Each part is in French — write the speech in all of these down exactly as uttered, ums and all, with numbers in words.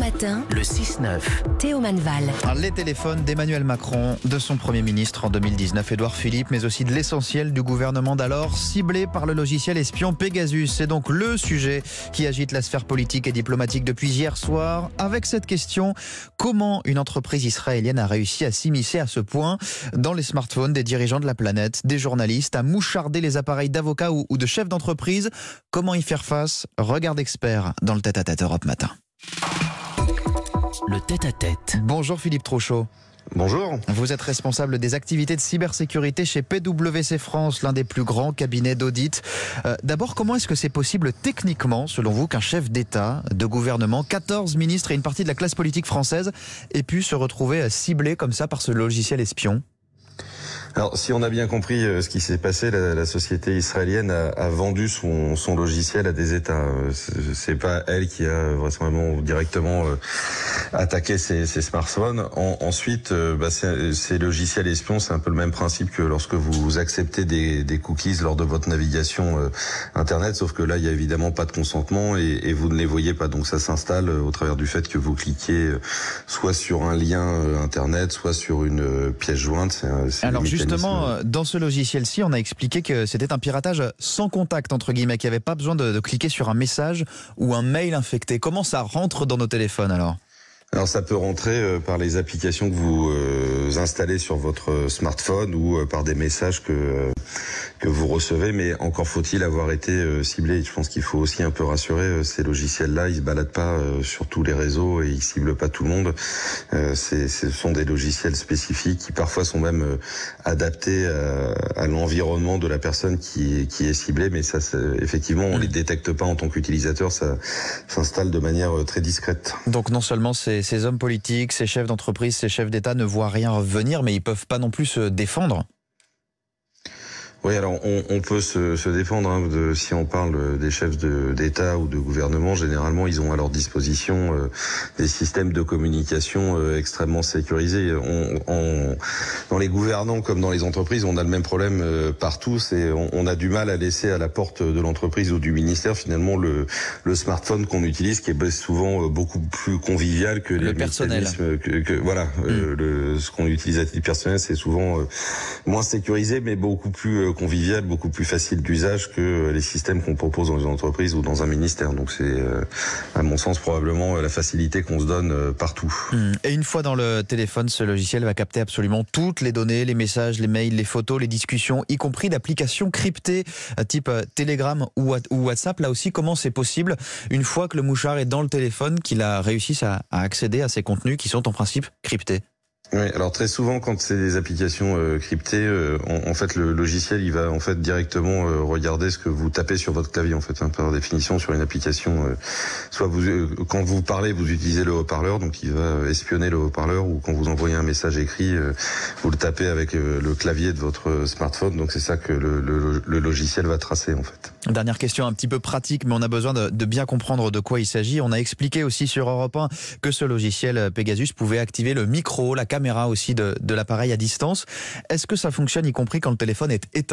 matin, le six neuf. Théo Manval. Les téléphones d'Emmanuel Macron, de son Premier ministre en deux mille dix-neuf, Édouard Philippe, mais aussi de l'essentiel du gouvernement d'alors, ciblé par le logiciel espion Pegasus. C'est donc le sujet qui agite la sphère politique et diplomatique depuis hier soir. Avec cette question, comment une entreprise israélienne a réussi à s'immiscer à ce point dans les smartphones des dirigeants de la planète, des journalistes, à moucharder les appareils d'avocats ou, ou de chefs d'entreprise? Comment y faire face? Regard d'expert dans le tête-à-tête Europe Matin. Le tête-à-tête. Bonjour Philippe Trochot. Bonjour. Vous êtes responsable des activités de cybersécurité chez P W C France, l'un des plus grands cabinets d'audit. Euh, D'abord, comment est-ce que c'est possible techniquement, selon vous, qu'un chef d'État, de gouvernement, quatorze ministres et une partie de la classe politique française ait pu se retrouver ciblé comme ça par ce logiciel espion ? Alors, si on a bien compris euh, ce qui s'est passé, la, la société israélienne a, a vendu son, son logiciel à des États. Euh, c'est pas elle qui a vraisemblablement directement euh, attaqué ces, ces smartphones. En, ensuite, euh, bah, ces, ces logiciels espions, c'est un peu le même principe que lorsque vous acceptez des, des cookies lors de votre navigation euh, Internet, sauf que là, il y a évidemment pas de consentement et, et vous ne les voyez pas. Donc, ça s'installe euh, au travers du fait que vous cliquez euh, soit sur un lien euh, Internet, soit sur une euh, pièce jointe. C'est, c'est Alors justement, dans ce logiciel-ci, on a expliqué que c'était un piratage sans contact, entre guillemets, qu'il n'y avait pas besoin de, de cliquer sur un message ou un mail infecté. Comment ça rentre dans nos téléphones alors ? Alors ça peut rentrer euh, par les applications que vous euh, installez sur votre smartphone ou euh, par des messages que euh, que vous recevez, mais encore faut-il avoir été euh, ciblé. Je pense qu'il faut aussi un peu rassurer euh, ces logiciels-là. Ils se baladent pas euh, sur tous les réseaux et ils ciblent pas tout le monde. Euh, c'est, ce sont des logiciels spécifiques qui parfois sont même euh, adaptés à, à l'environnement de la personne qui qui est ciblée, mais ça, effectivement, on les détecte pas en tant qu'utilisateur. Ça s'installe de manière euh, très discrète. Donc non seulement c'est Ces hommes politiques, ces chefs d'entreprise, ces chefs d'État ne voient rien venir, mais ils peuvent pas non plus se défendre. Oui, alors on, on peut se, se défendre. Hein, de, si on parle des chefs de, d'État ou de gouvernement, généralement ils ont à leur disposition euh, des systèmes de communication euh, extrêmement sécurisés. On, on, dans les gouvernants comme dans les entreprises, on a le même problème euh, partout. C'est on, on a du mal à laisser à la porte de l'entreprise ou du ministère finalement le, le smartphone qu'on utilise, qui est souvent euh, beaucoup plus convivial que le les personnel. Que, que voilà, mm. euh, le, ce qu'on utilise à titre personnel, c'est souvent euh, moins sécurisé, mais beaucoup plus euh, convivial, beaucoup plus facile d'usage que les systèmes qu'on propose dans une entreprise ou dans un ministère. Donc c'est, euh, à mon sens, probablement la facilité qu'on se donne euh, partout. Et une fois dans le téléphone, ce logiciel va capter absolument toutes les données, les messages, les mails, les photos, les discussions, y compris d'applications cryptées type Telegram ou WhatsApp. Là aussi, comment c'est possible une fois que le mouchard est dans le téléphone, qu'il a réussi à, à accéder à ces contenus qui sont en principe cryptés ? Oui, alors très souvent quand c'est des applications euh, cryptées, euh, en, en fait le logiciel il va en fait directement euh, regarder ce que vous tapez sur votre clavier en fait, hein, par définition sur une application. Euh, soit vous euh, quand vous parlez vous utilisez le haut-parleur, donc il va espionner le haut-parleur, ou quand vous envoyez un message écrit, euh, vous le tapez avec euh, le clavier de votre smartphone. Donc c'est ça que le, le, le logiciel va tracer en fait. Dernière question un petit peu pratique, mais on a besoin de, de bien comprendre de quoi il s'agit. On a expliqué aussi sur Europe un que ce logiciel Pegasus pouvait activer le micro, la caméra aussi de, de l'appareil à distance. Est-ce que ça fonctionne y compris quand le téléphone est éteint ?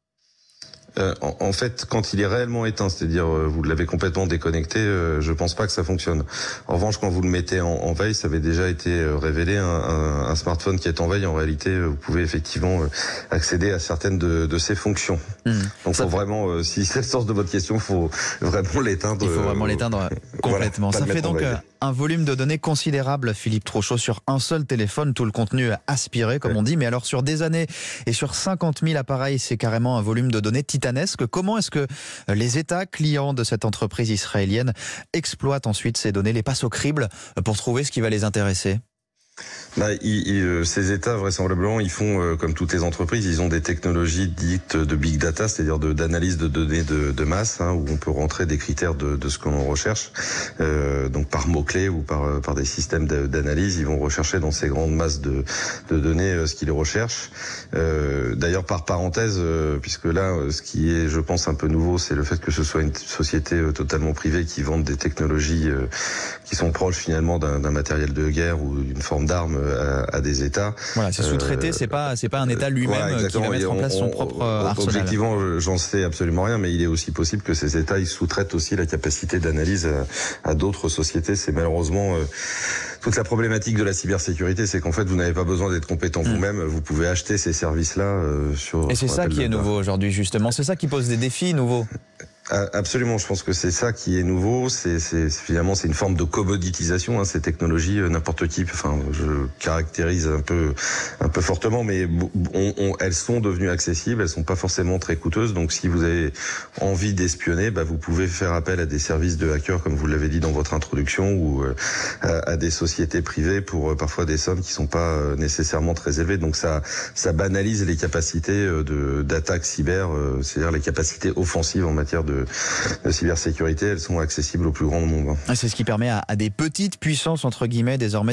Euh, en, en fait, quand il est réellement éteint, c'est-à-dire euh, vous l'avez complètement déconnecté, euh, je pense pas que ça fonctionne. En revanche, quand vous le mettez en, en veille, ça avait déjà été euh, révélé, un, un, un smartphone qui est en veille, en réalité, euh, vous pouvez effectivement euh, accéder à certaines de, de ses fonctions. Mmh. Donc, faut fait... vraiment, euh, si c'est le sens de votre question, faut vraiment l'éteindre. Il faut vraiment euh, l'éteindre complètement. Voilà, ça fait donc un volume de données considérable, Philippe Trochot, sur un seul téléphone, tout le contenu aspiré, comme ouais. on dit. Mais alors, sur des années et sur cinquante mille appareils, c'est carrément un volume de données titanesque. Comment est-ce que les États clients de cette entreprise israélienne exploitent ensuite ces données, les passent au crible pour trouver ce qui va les intéresser ? Bah, ils, ils, ces États, vraisemblablement, ils font, euh, comme toutes les entreprises, ils ont des technologies dites de big data, c'est-à-dire de, d'analyse de données de, de masse, hein, où on peut rentrer des critères de, de ce qu'on recherche, euh, donc par mots-clés ou par, par des systèmes de, d'analyse. Ils vont rechercher dans ces grandes masses de, de données euh, ce qu'ils recherchent. Euh, d'ailleurs, par parenthèse, euh, puisque là, euh, ce qui est, je pense, un peu nouveau, c'est le fait que ce soit une société euh, totalement privée qui vende des technologies euh, qui sont proches finalement d'un, d'un matériel de guerre ou d'une forme vente d'armes à, à des États. Voilà, c'est sous-traité, euh, c'est pas c'est pas un État lui-même voilà, qui va mettre en place on, son propre on, arsenal. Objectivement, j'en sais absolument rien, mais il est aussi possible que ces États ils sous-traitent aussi la capacité d'analyse à, à d'autres sociétés. C'est malheureusement euh, toute la problématique de la cybersécurité, c'est qu'en fait, vous n'avez pas besoin d'être compétent mmh. vous-même. Vous pouvez acheter ces services-là euh, sur. Et c'est ça qui est nouveau aujourd'hui, justement. C'est ça qui pose des défis nouveaux. Absolument, je pense que c'est ça qui est nouveau. C'est, c'est finalement c'est une forme de commoditisation. Hein, ces technologies, n'importe qui. Enfin, je caractérise un peu, un peu fortement, mais on, on, elles sont devenues accessibles. Elles sont pas forcément très coûteuses. Donc, si vous avez envie d'espionner, bah, vous pouvez faire appel à des services de hackers, comme vous l'avez dit dans votre introduction, ou euh, à, à des sociétés privées pour euh, parfois des sommes qui sont pas euh, nécessairement très élevées. Donc, ça, ça banalise les capacités euh, de d'attaque cyber, euh, c'est-à-dire les capacités offensives en matière de de cybersécurité, elles sont accessibles au plus grand nombre. C'est ce qui permet à, à des petites puissances, entre guillemets, désormais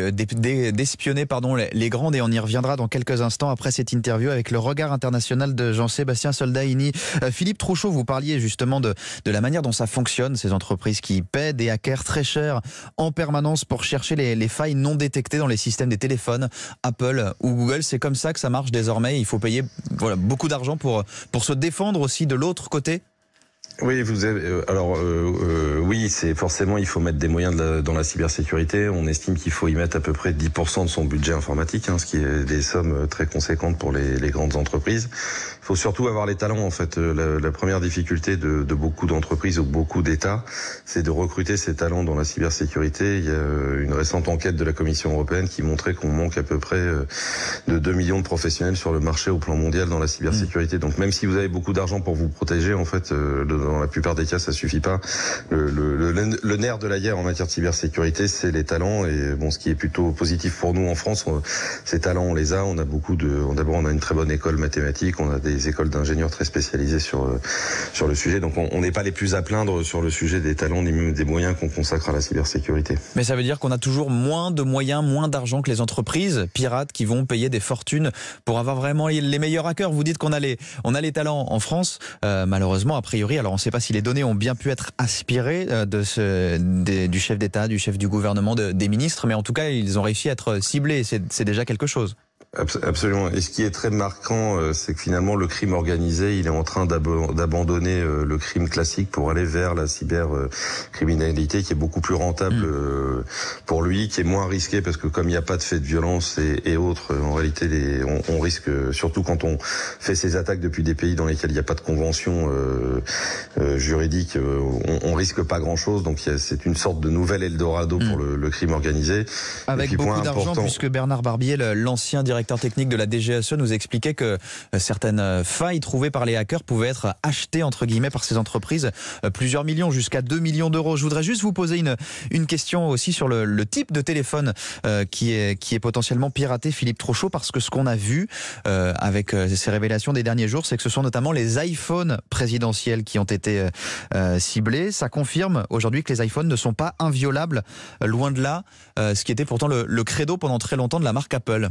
d'espionner pardon, les, les grandes, et on y reviendra dans quelques instants après cette interview avec le regard international de Jean-Sébastien Soldaini. Euh, Philippe Trouchot, vous parliez justement de, de la manière dont ça fonctionne, ces entreprises qui paient des hackers très chers en permanence pour chercher les, les failles non détectées dans les systèmes des téléphones, Apple ou Google. C'est comme ça que ça marche désormais. Il faut payer voilà, beaucoup d'argent pour, pour se défendre aussi de l'autre côté. Oui, vous avez, euh, alors euh, euh, oui, c'est forcément il faut mettre des moyens de la, dans la cybersécurité. On estime qu'il faut y mettre à peu près dix pour cent de son budget informatique, hein, ce qui est des sommes très conséquentes pour les, les grandes entreprises. Il faut surtout avoir les talents. En fait, la, la première difficulté de, de beaucoup d'entreprises ou beaucoup d'États, c'est de recruter ces talents dans la cybersécurité. Il y a une récente enquête de la Commission européenne qui montrait qu'on manque à peu près de deux millions de professionnels sur le marché au plan mondial dans la cybersécurité. Donc même si vous avez beaucoup d'argent pour vous protéger, en fait, le dans la plupart des cas, ça suffit pas. Le, le, le, le nerf de la guerre en matière de cybersécurité, c'est les talents. Et bon, ce qui est plutôt positif pour nous en France, on, ces talents, on les a. On a beaucoup de. D'abord, on a une très bonne école mathématique. On a des écoles d'ingénieurs très spécialisées sur sur le sujet. Donc, on n'est pas les plus à plaindre sur le sujet des talents, ni même des moyens qu'on consacre à la cybersécurité. Mais ça veut dire qu'on a toujours moins de moyens, moins d'argent que les entreprises pirates qui vont payer des fortunes pour avoir vraiment les meilleurs hackers. Vous dites qu'on a les on a les talents en France. Euh, malheureusement, a priori, alors on ne sait pas si les données ont bien pu être aspirées de ce, des, du chef d'État, du chef du gouvernement, de, des ministres, mais en tout cas, ils ont réussi à être ciblés. C'est, c'est déjà quelque chose. Absolument. Et ce qui est très marquant, c'est que finalement le crime organisé, il est en train d'abandonner le crime classique pour aller vers la cybercriminalité qui est beaucoup plus rentable mmh. pour lui, qui est moins risqué parce que comme il n'y a pas de fait de violence et, et autres, en réalité, les, on, on risque, surtout quand on fait ces attaques depuis des pays dans lesquels il n'y a pas de convention euh, euh, juridique, on, on risque pas grand-chose. Donc c'est une sorte de nouvel Eldorado mmh. pour le, le crime organisé. Avec puis, beaucoup d'argent, important... puisque Bernard Barbier, l'ancien directeur technique de la D G S E, nous expliquait que certaines failles trouvées par les hackers pouvaient être achetées entre guillemets par ces entreprises plusieurs millions, jusqu'à deux millions d'euros. Je voudrais juste vous poser une, une question aussi sur le, le type de téléphone euh, qui, est, qui est potentiellement piraté, Philippe Trouchot, parce que ce qu'on a vu euh, avec euh, ces révélations des derniers jours, c'est que ce sont notamment les iPhones présidentiels qui ont été euh, ciblés. Ça confirme aujourd'hui que les iPhones ne sont pas inviolables, loin de là, euh, ce qui était pourtant le, le credo pendant très longtemps de la marque Apple.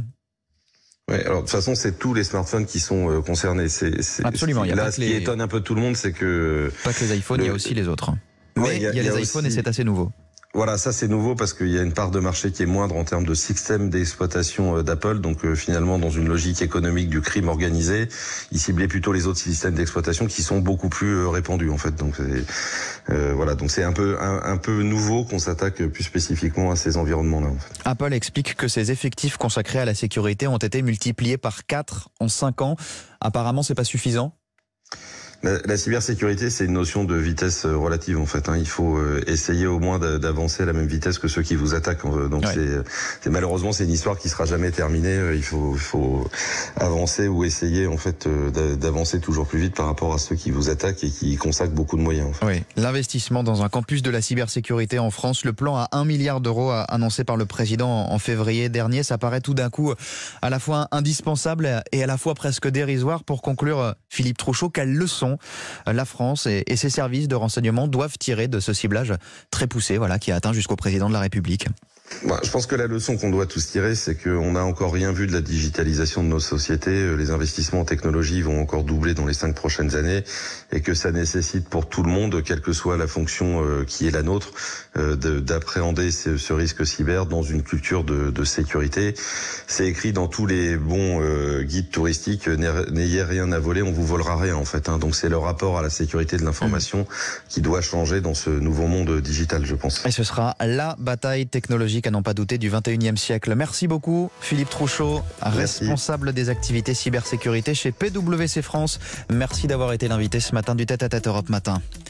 Oui, alors de toute façon, c'est tous les smartphones qui sont euh, concernés. C'est, c'est, Absolument. C'est, il y a là, pas ce les... qui étonne un peu tout le monde, c'est que pas que les iPhones, le... il y a aussi les autres. Mais ouais, il y a, il y a, il y a les iPhones aussi... et c'est assez nouveau. Voilà, ça c'est nouveau parce qu'il y a une part de marché qui est moindre en termes de système d'exploitation d'Apple. Donc euh, finalement, dans une logique économique du crime organisé, ils ciblaient plutôt les autres systèmes d'exploitation qui sont beaucoup plus euh, répandus en fait. Donc c'est, euh, voilà, donc c'est un peu un, un peu nouveau qu'on s'attaque plus spécifiquement à ces environnements-là. En fait. Apple explique que ses effectifs consacrés à la sécurité ont été multipliés par quatre en cinq ans. Apparemment, c'est pas suffisant. La, la cybersécurité, c'est une notion de vitesse relative en fait. Hein. Il faut euh, essayer au moins d'avancer à la même vitesse que ceux qui vous attaquent. Donc ouais. c'est, c'est malheureusement c'est une histoire qui sera jamais terminée. Il faut, il faut avancer ou essayer en fait d'avancer toujours plus vite par rapport à ceux qui vous attaquent et qui consacrent beaucoup de moyens. En fait. Oui. L'investissement dans un campus de la cybersécurité en France, le plan à un milliard d'euros annoncé par le président en février dernier, ça paraît tout d'un coup à la fois indispensable et à la fois presque dérisoire. Pour conclure, Philippe Trouchot, quelle leçon la France et, et ses services de renseignement doivent tirer de ce ciblage très poussé, voilà, qui a atteint jusqu'au président de la République? Bah, je pense que la leçon qu'on doit tous tirer, c'est qu'on n'a encore rien vu de la digitalisation de nos sociétés. Les investissements en technologie vont encore doubler dans les cinq prochaines années et que ça nécessite pour tout le monde, quelle que soit la fonction euh, qui est la nôtre, euh, de, d'appréhender ce, ce risque cyber dans une culture de, de sécurité. C'est écrit dans tous les bons euh, guides touristiques, n'ayez rien à voler, on vous volera rien en fait. Hein. Donc c'est le rapport à la sécurité de l'information mmh. qui doit changer dans ce nouveau monde digital, je pense. Et ce sera la bataille technologique à n'en pas douter du vingt et unième siècle. Merci beaucoup Philippe Trouchot, Merci. responsable des activités cybersécurité chez P W C France. Merci d'avoir été l'invité ce matin du Tête à Tête Europe Matin.